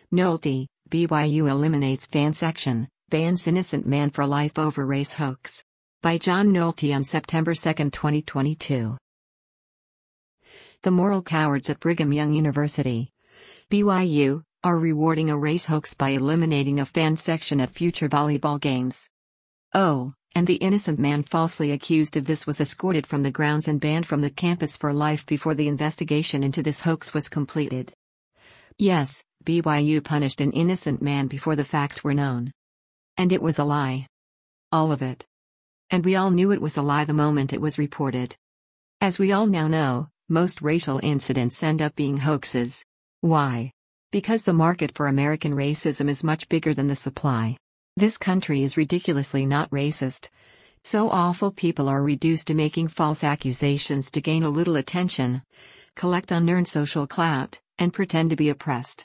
Nolte, BYU eliminates fan section, bans innocent man for life over race hoax. By John Nolte on September 2, 2022. The moral cowards at Brigham Young University, BYU, are rewarding a race hoax by eliminating a fan section at future volleyball games. Oh, and the innocent man falsely accused of this was escorted from the grounds and banned from the campus for life before the investigation into this hoax was completed. Yes, BYU punished an innocent man before the facts were known. And it was a lie. All of it. And we all knew it was a lie the moment it was reported. As we all now know, most racial incidents end up being hoaxes. Why? Because the market for American racism is much bigger than the supply. This country is ridiculously not racist. So awful people are reduced to making false accusations to gain a little attention, collect unearned social clout, and pretend to be oppressed.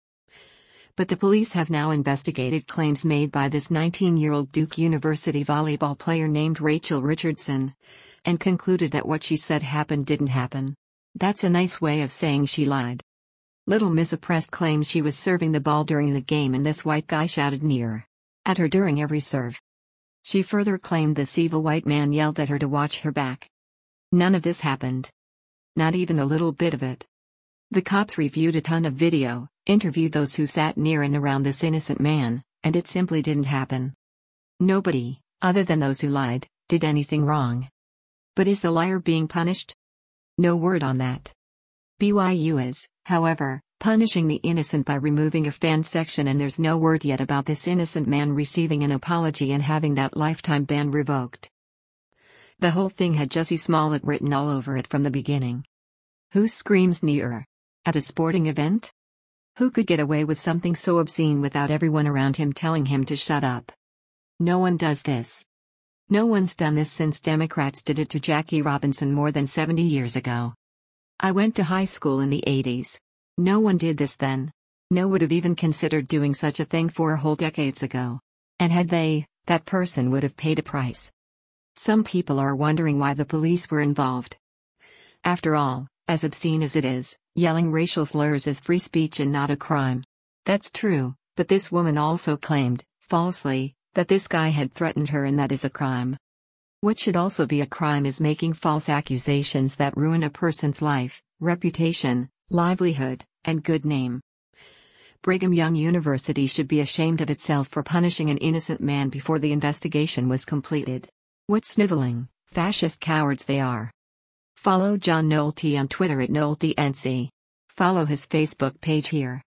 But the police have now investigated claims made by this 19-year-old Duke University volleyball player named Rachel Richardson, and concluded that what she said happened didn't happen. That's a nice way of saying she lied. Little Miss Oppressed claims she was serving the ball during the game and this white guy shouted "near" at her during every serve. She further claimed this evil white man yelled at her to watch her back. None of this happened. Not even a little bit of it. The cops reviewed a ton of video, interviewed those who sat near and around this innocent man, and it simply didn't happen. Nobody, other than those who lied, did anything wrong. But is the liar being punished? No word on that. BYU is, however, punishing the innocent by removing a fan section, and there's no word yet about this innocent man receiving an apology and having that lifetime ban revoked. The whole thing had Jussie Smollett written all over it from the beginning. Who screams "near" at a sporting event? Who could get away with something so obscene without everyone around him telling him to shut up? No one does this. No one's done this since Democrats did it to Jackie Robinson more than 70 years ago. I went to high school in the 80s. No one did this then. No one would have even considered doing such a thing 4 whole decades ago. And had they, that person would have paid a price. Some people are wondering why the police were involved. After all, as obscene as it is, yelling racial slurs is free speech and not a crime. That's true, but this woman also claimed, falsely, that this guy had threatened her, and that is a crime. What should also be a crime is making false accusations that ruin a person's life, reputation, livelihood, and good name. Brigham Young University should be ashamed of itself for punishing an innocent man before the investigation was completed. What sniveling, fascist cowards they are. Follow John Nolte on Twitter at NolteNC. Follow his Facebook page here.